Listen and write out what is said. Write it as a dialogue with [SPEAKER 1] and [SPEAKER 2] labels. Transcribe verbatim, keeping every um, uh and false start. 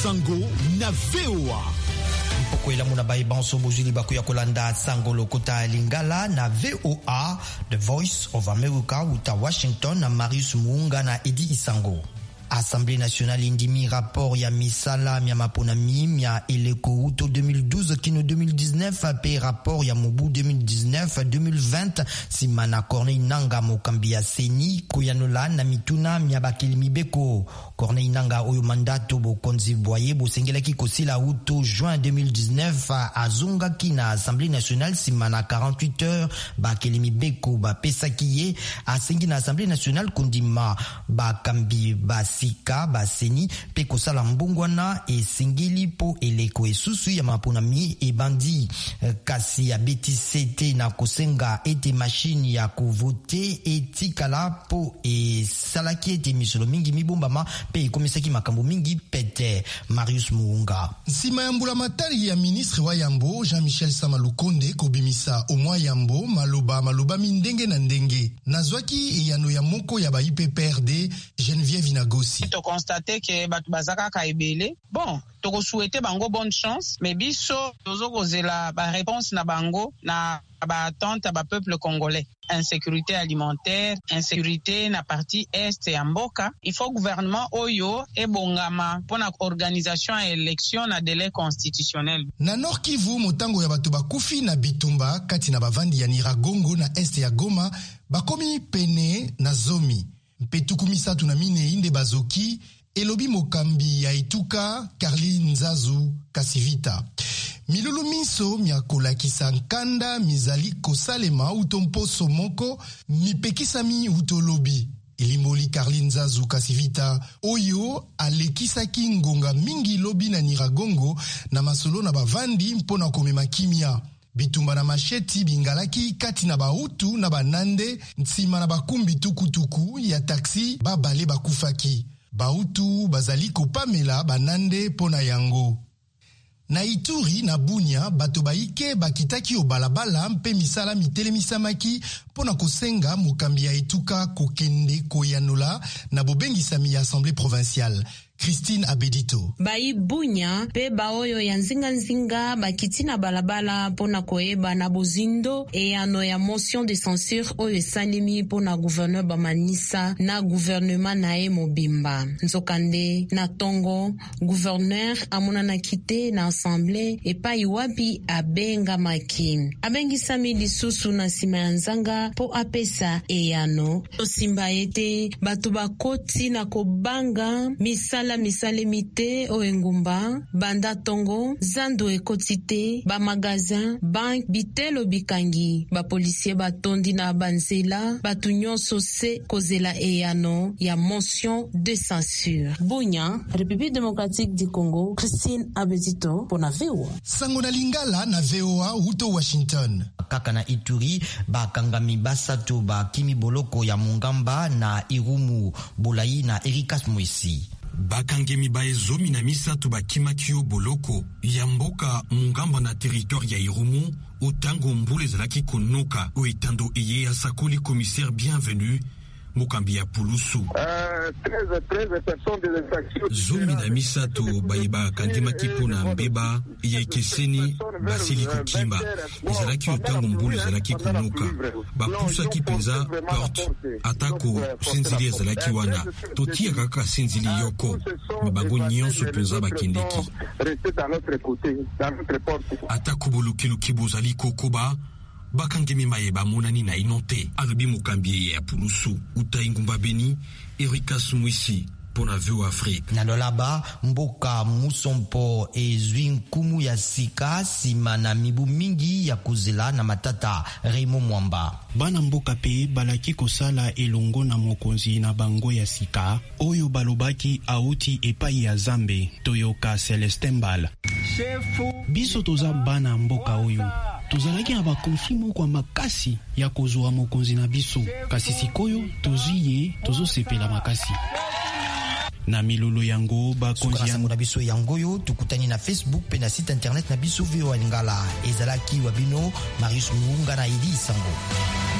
[SPEAKER 1] Sango na V O A.
[SPEAKER 2] Pokwela muna baibanso bozuli bakuya kolanda Sango lokota lingala na V O A, The Voice of America uta Washington na Marius Muunga na Edi Isango. Assemblée nationale indimi rapport ya misala mia maponami mia eleko uto deux mille douze kino deux mille dix-neuf pe rapport ya mobu deux mille dix-neuf deux mille vingt simana Corneille Nanga mokambi ya seni koyanola na mituna mia bakeli mibeko. Corneille Nanga oyo mandato bokonzi boye bosengelaki kosila uto juin deux mille dix-neuf azonga kina Assemblée nationale simana quarante-huit heures bakeli mibeko ba pesakiye asengi na Assemblée nationale kondima bakambi basi sika baseni pe kosala mbongwana e singili po eleko esusu ya maponami e bandi kasi ya betisete na kosenga ete machine ya kuvote etikala po e salaki ete misolo mingi mibombama pe komisaki makambo mingi pete. Marius Muunga.
[SPEAKER 3] Nsima ya mbula matari ya ministre wa Yambo Jean-Michel Samalukonde kobimisa omwa Yambo maloba maloba mindenge na ndenge nazwaki eyano ya moko ya ba I P P R D Geneviève Inagosi.
[SPEAKER 4] To constater que batu bazaka ka ebele bon to souhaiter bango bonne chance mais biso tozo kozela ba réponse na bango na ba attente ba peuple congolais. Insécurité alimentaire, insécurité na partie est ya mboka. Il faut gouvernement oyo e bongama pona organisation ya élection na délai constitutionnel.
[SPEAKER 3] Na Nord Kivu motango ya bato bakufi na bitumba kati na bavandi ya Nyiragongo na est ya Goma bakomi pene na zomi. Mpetuku misatu na mine inde bazoki elobi mokambi ya Ituka Carly Nzazu Kasivita. Milulu miso miakola kisankanda mizali kosalema utomposo moko mipekisami utolobi. Ilimoli Carly Nzazu Kasivita oyo alekisaki ngonga mingi lobi na Nyiragongo na masolo na bavandi mpona komema kimia. Bitumba na macheti bingalaki kati na bautu na banande nsima na bakumbi tukutuku ya taxi babale bakufaki. Bautu bazali kopamela banande pona yango. Na Ituri na Bunia bato baike bakitaki o balabala mpe misala mitelemisamaki pona kosenga mokambi ya Ituka kokende koyanola na bobengisami ya Assemblée provinciale. Christine Abedito.
[SPEAKER 5] Bai Bunya pe baoyo ya nzinga nzinga bakiti na balabala pona koeba na bozindo e ano ya motion de censure oyo esalemi pona gouverneur Bamanisa na gouvernement na e mobimba. Nzokande na tongo gouverneur amona na kite na assemblée e pa iwapi abenga maki. Abengisami lisusu na sima ya nzanga po apesa e ano. Osimba ete batu bakoti na kobanga misala misale mite o engumba banda tongo zando ekotite ba magazin bank bitelo bikangi ba policier batondi na banzela batu nyonso se kozela eyano ya motion de censure. Bunya, République démocratique du Congo. Christine Abedito pour na V O A.
[SPEAKER 3] Sango na lingala na V O A uto Washington.
[SPEAKER 2] Kaka na Ituri bakangami basato ba Kimi Boloko ya Mungamba na Irumu Bolai na Erikas Moisi.
[SPEAKER 6] Bakangemi baezomi na misatu bakimakio Boloko ya mboka Mungamba na territoire ya Irumu utango mbule zalaki konoka oitando iye ya sakoli commissaire bienvenu mokambi ya Pulusu. Zomi na misato baiba kandima kipo na mbeba ya keseni basili kukimba izalaki utango mbule zalaki kunuka bapusa kipenza porte atako senzili zalaki wana totia kaka senzili yoko mabango nyonso penza bakendeki atako bolukilu kibozali kokoba bakangemi mayeba monani na inote alobi mokambi ya Pulusu uta ingumba beni Erikas Mwisi pona V O A Afrique.
[SPEAKER 2] Na lolaba mboka musompo ezwi nkumu ya sika sima na mibu mingi ya kuzela na matata. Raymond Mwamba.
[SPEAKER 7] Bana mboka pe balaki kosala elongo na mokonzi na bango ya sika oyo balobaki auti epai ya Zambe Toyoka Celestin Mbala. Biso toza bana mboka oyo tozalaki na bakonfli moko makasi ya kozwa mokonzi na biso kasi sikoyo toziye tozosepela makasi na milolo yango bakonzi
[SPEAKER 2] yango na biso yangoyo tukutani na Facebook pe na site internet na biso V O A Lingala ezalaki wabino Marius Muunga na Edi Sango.